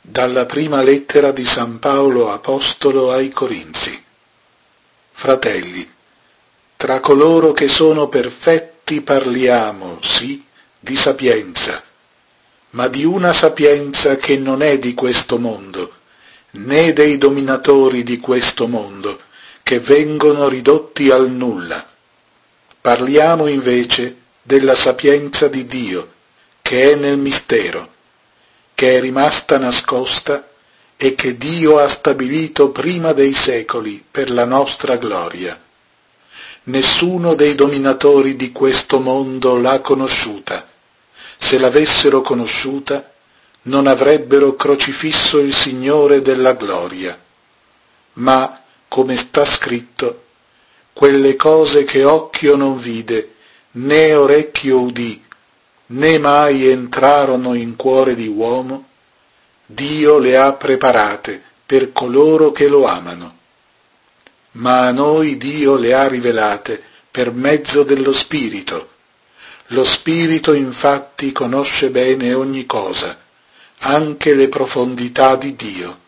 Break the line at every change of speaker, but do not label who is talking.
Dalla prima lettera di San Paolo Apostolo ai Corinzi. Fratelli, tra coloro che sono perfetti parliamo, sì, di sapienza, ma di una sapienza che non è di questo mondo, né dei dominatori di questo mondo, che vengono ridotti al nulla. Parliamo invece della sapienza di Dio, che è nel mistero, che è rimasta nascosta e che Dio ha stabilito prima dei secoli per la nostra gloria. Nessuno dei dominatori di questo mondo l'ha conosciuta. Se l'avessero conosciuta, non avrebbero crocifisso il Signore della gloria. Ma, come sta scritto, quelle cose che occhio non vide, né orecchio udì, né mai entrarono in cuore di uomo, Dio le ha preparate per coloro che lo amano. Ma a noi Dio le ha rivelate per mezzo dello Spirito. Lo Spirito infatti conosce bene ogni cosa, anche le profondità di Dio.